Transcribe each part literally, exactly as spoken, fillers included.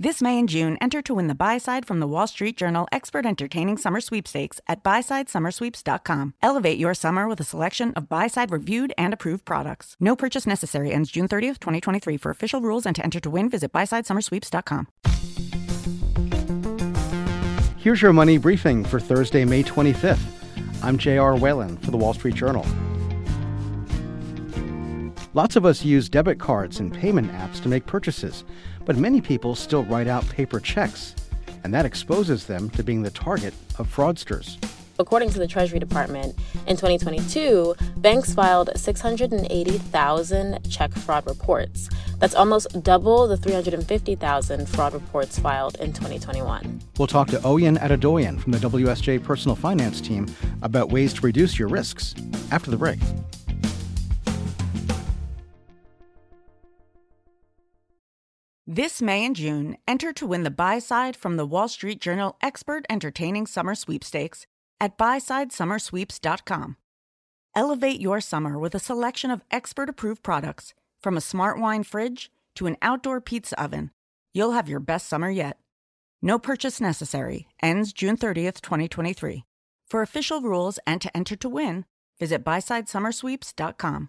This May and June, enter to win the buy-side from the Wall Street Journal Expert Entertaining Summer Sweepstakes at buy side summer sweeps dot com. Elevate your summer with a selection of buy-side reviewed and approved products. No purchase necessary. Ends June thirtieth, twenty twenty-three. For official rules and to enter to win, visit buy side summer sweeps dot com. Here's your money briefing for Thursday, May twenty-fifth. I'm J R. Whalen for the Wall Street Journal. Lots of us use debit cards and payment apps to make purchases, but many people still write out paper checks, and that exposes them to being the target of fraudsters. According to the Treasury Department, in twenty twenty-two, banks filed six hundred eighty thousand check fraud reports. That's almost double the three hundred fifty thousand fraud reports filed in twenty twenty-one. We'll talk to Oyen Adedoyan from the W S J Personal Finance Team about ways to reduce your risks after the break. This May and June, enter to win the buy-side from the Wall Street Journal Expert Entertaining Summer Sweepstakes at buy side summer sweeps dot com. Elevate your summer with a selection of expert-approved products, from a smart wine fridge to an outdoor pizza oven. You'll have your best summer yet. No purchase necessary. Ends June thirtieth, twenty twenty-three. For official rules and to enter to win, visit buy side summer sweeps dot com.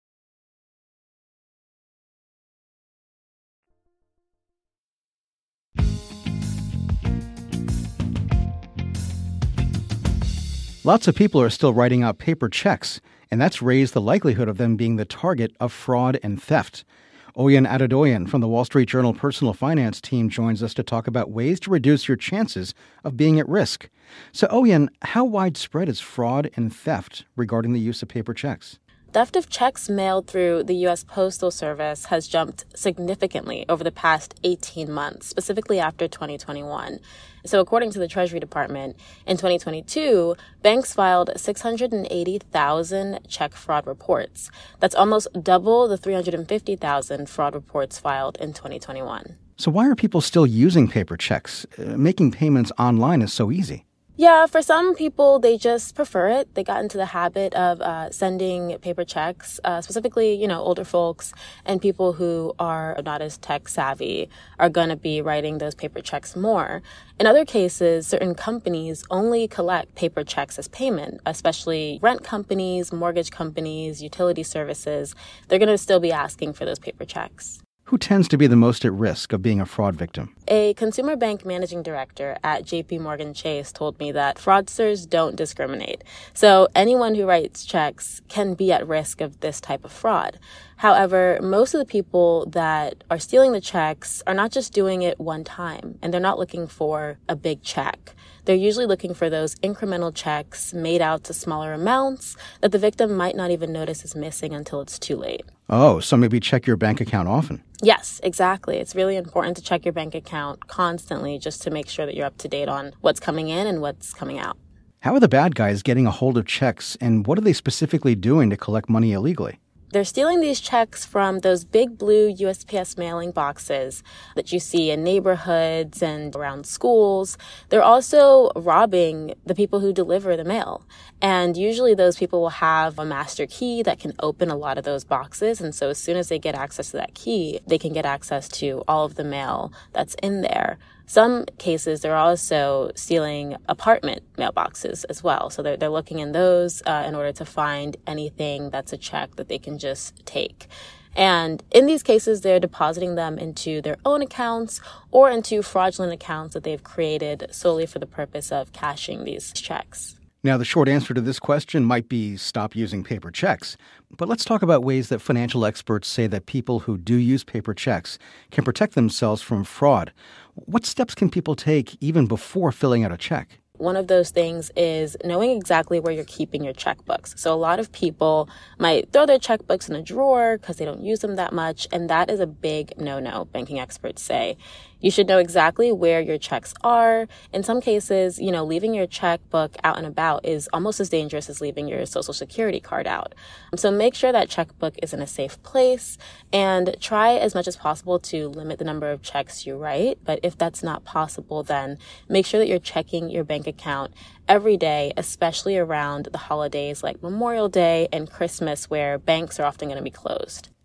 Lots of people are still writing out paper checks, and that's raised the likelihood of them being the target of fraud and theft. Oyen Adedoyan from the Wall Street Journal Personal Finance Team joins us to talk about ways to reduce your chances of being at risk. So, Oyen, how widespread is fraud and theft regarding the use of paper checks? Theft of checks mailed through the U S Postal Service has jumped significantly over the past eighteen months, specifically after twenty twenty-one. So according to the Treasury Department, in twenty twenty-two, banks filed six hundred eighty thousand check fraud reports. That's almost double the three hundred fifty thousand fraud reports filed in twenty twenty-one. So why are people still using paper checks? Uh, making payments online is so easy. Yeah, for some people, they just prefer it. They got into the habit of uh, sending paper checks, uh, specifically, you know, older folks and people who are not as tech savvy are going to be writing those paper checks more. In other cases, certain companies only collect paper checks as payment, especially rent companies, mortgage companies, utility services. They're going to still be asking for those paper checks. Who tends to be the most at risk of being a fraud victim? A consumer bank managing director at J P Morgan Chase told me that fraudsters don't discriminate. So anyone who writes checks can be at risk of this type of fraud. However, most of the people that are stealing the checks are not just doing it one time, and they're not looking for a big check. They're usually looking for those incremental checks made out to smaller amounts that the victim might not even notice is missing until it's too late. Oh, so maybe check your bank account often. Yes, exactly. It's really important to check your bank account constantly just to make sure that you're up to date on what's coming in and what's coming out. How are the bad guys getting a hold of checks, and what are they specifically doing to collect money illegally? They're stealing these checks from those big blue U S P S mailing boxes that you see in neighborhoods and around schools. They're also robbing the people who deliver the mail. And usually those people will have a master key that can open a lot of those boxes. And so as soon as they get access to that key, they can get access to all of the mail that's in there. Some cases, they're also stealing apartment mailboxes as well. So they're, they're looking in those uh, in order to find anything that's a check that they can just take. And in these cases, they're depositing them into their own accounts or into fraudulent accounts that they've created solely for the purpose of cashing these checks. Now, the short answer to this question might be stop using paper checks. But let's talk about ways that financial experts say that people who do use paper checks can protect themselves from fraud. What steps can people take even before filling out a check? One of those things is knowing exactly where you're keeping your checkbooks. So a lot of people might throw their checkbooks in a drawer because they don't use them that much. And that is a big no-no, banking experts say. You should know exactly where your checks are. In some cases, you know, leaving your checkbook out and about is almost as dangerous as leaving your social security card out. So make sure that checkbook is in a safe place and try as much as possible to limit the number of checks you write. But if that's not possible, then make sure that you're checking your bank account every day, especially around the holidays like Memorial Day and Christmas, where banks are often going to be closed.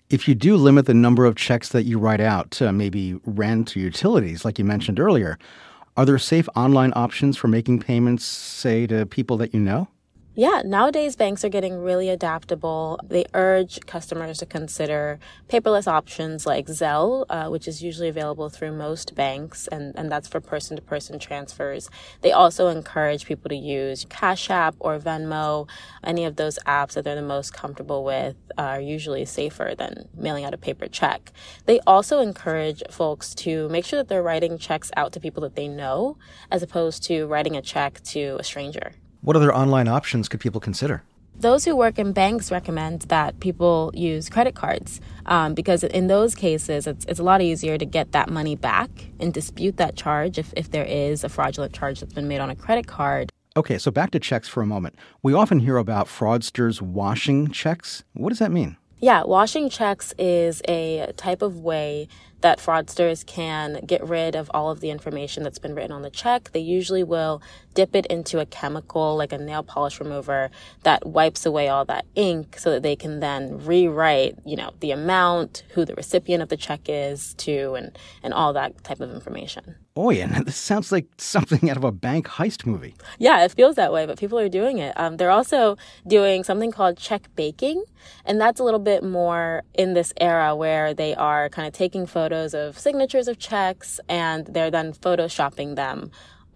If you do limit the number of checks that you write out to maybe rent or utilities, like you mentioned earlier, are there safe online options for making payments, say, to people that you know? Yeah, nowadays banks are getting really adaptable. They urge customers to consider paperless options like Zelle, uh, which is usually available through most banks, and, and that's for person-to-person transfers. They also encourage people to use Cash App or Venmo. Any of those apps that they're the most comfortable with are usually safer than mailing out a paper check. They also encourage folks to make sure that they're writing checks out to people that they know, as opposed to writing a check to a stranger. What other online options could people consider? Those who work in banks recommend that people use credit cards um, because in those cases, it's, it's a lot easier to get that money back and dispute that charge if, if there is a fraudulent charge that's been made on a credit card. Okay, so back to checks for a moment. We often hear about fraudsters washing checks. What does that mean? Yeah, washing checks is a type of way that fraudsters can get rid of all of the information that's been written on the check. They usually will dip it into a chemical like a nail polish remover that wipes away all that ink so that they can then rewrite, you know, the amount, who the recipient of the check is to, and, and all that type of information. Oh, yeah, this sounds like something out of a bank heist movie. Yeah, it feels that way, but people are doing it. Um, they're also doing something called check baking, and that's a little bit more in this era where they are kind of taking photos of signatures of checks and they're then photoshopping them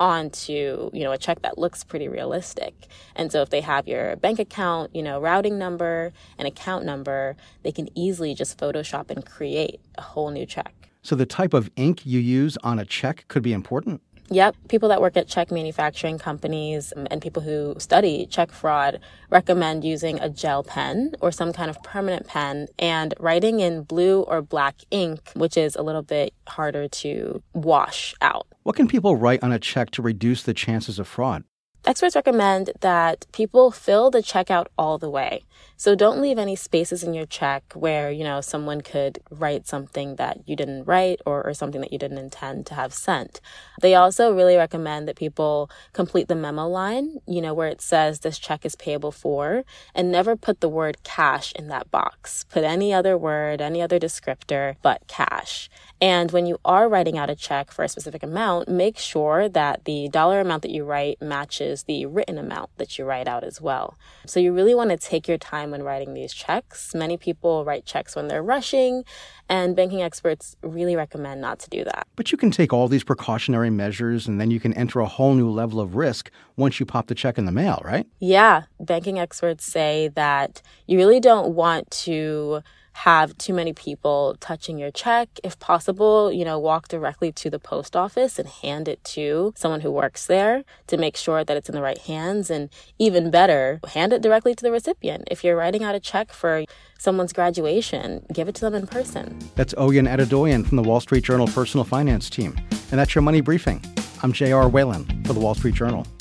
onto, you know, a check that looks pretty realistic. And so if they have your bank account, you know, routing number and account number, they can easily just Photoshop and create a whole new check. So the type of ink you use on a check could be important? Yep. People that work at check manufacturing companies and people who study check fraud recommend using a gel pen or some kind of permanent pen and writing in blue or black ink, which is a little bit harder to wash out. What can people write on a check to reduce the chances of fraud? Experts recommend that people fill the check out all the way. So don't leave any spaces in your check where, you know, someone could write something that you didn't write or, or something that you didn't intend to have sent. They also really recommend that people complete the memo line, you know, where it says this check is payable for, and never put the word cash in that box. Put any other word, any other descriptor, but cash. And when you are writing out a check for a specific amount, make sure that the dollar amount that you write matches the written amount that you write out as well. So you really want to take your time when writing these checks. Many people write checks when they're rushing, and banking experts really recommend not to do that. But you can take all these precautionary measures and then you can enter a whole new level of risk once you pop the check in the mail, right? Yeah. Banking experts say that you really don't want to have too many people touching your check. If possible, you know, walk directly to the post office and hand it to someone who works there to make sure that it's in the right hands. And even better, hand it directly to the recipient. If you're writing out a check for someone's graduation, give it to them in person. That's Oyin Adedoyin from the Wall Street Journal Personal Finance Team. And that's your Money Briefing. I'm J R Whalen for the Wall Street Journal.